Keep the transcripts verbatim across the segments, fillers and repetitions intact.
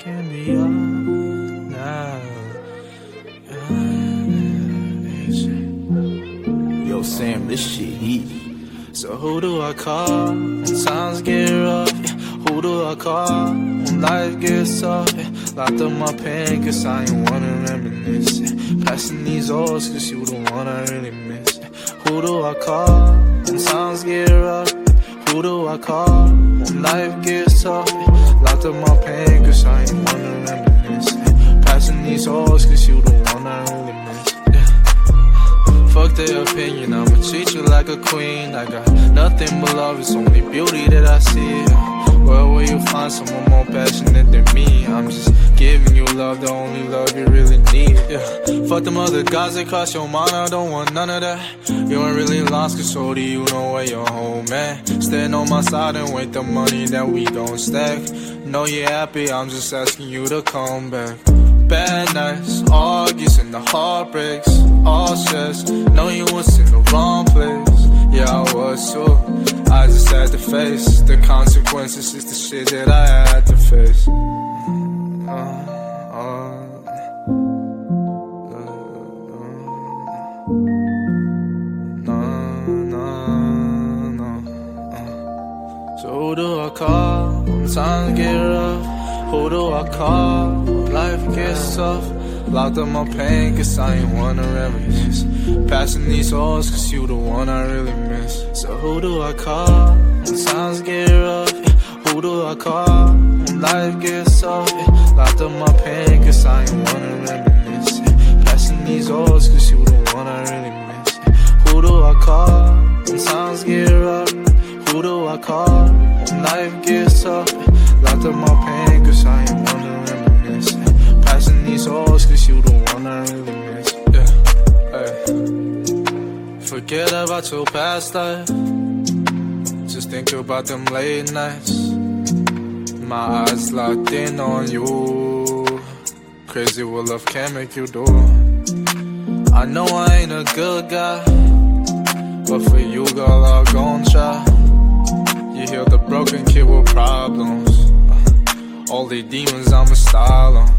can be yours now. Yo, Sam, this shit heat. So who do I call when times get rough? Yeah. Who do I call when life gets tough? Yeah. Locked up my pen cause I ain't wanna reminisce. Yeah. Passing these O's cause you the one I really miss. Yeah. Who do I call when times get rough? Yeah. Who do I call when life gets tough? Yeah. Locked up my pen cause I ain't wanna reminisce. Yeah. Passing these O's cause you the one I really miss. Fuck their opinion, I'ma treat you like a queen. I got nothing but love, it's only beauty that I see. Where will you find someone more passionate than me? I'm just giving you love, the only love you really need. Yeah. Fuck them other guys that cross your mind, I don't want none of that. You ain't really lost, cause so do you know where your home at. Stand on my side and wait the money that we gon' stack. Know you're happy, I'm just asking you to come back. Bad nights, argues and the heartbreaks, all stress. Know you was in the wrong place. Yeah, I was too. I just had to face the consequences. It's the shit that I had to face. Uh, uh, uh, no, no, no. Uh. So who do I call when times get rough? Who do I call when life gets tough? Locked up my pain cause I ain't wanna reminisce. Passing these O's cause you the one I really miss. So who do I call when times get rough? Yeah. Who do I call when life gets tough? Yeah. Locked up my pain cause I ain't wanna reminisce. Yeah. Passing these O's cause you the one I really miss. Yeah. Who do I call when times get rough? Yeah. Who do I call when life gets tough? Yeah. Locked up my pain cause I ain't wanna reminisce. Yeah. Passing these O's cause you the one I really miss. Yeah. Hey. Forget about your past life. Just think about them late nights. My eyes locked in on you. Crazy what love can make you do. I know I ain't a good guy, but for you girl I'll gon' try. You heal the broken kid with problems. All the demons I'ma style on.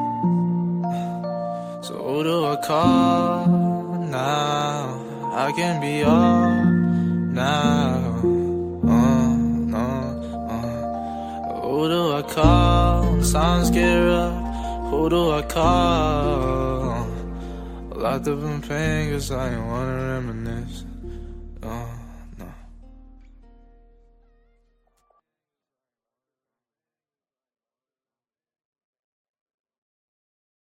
So who do I call now? I can be all now. Uh, no, uh. Who do I call when times get rough? Who do I call? Locked up in pain cause I ain't wanna reminisce.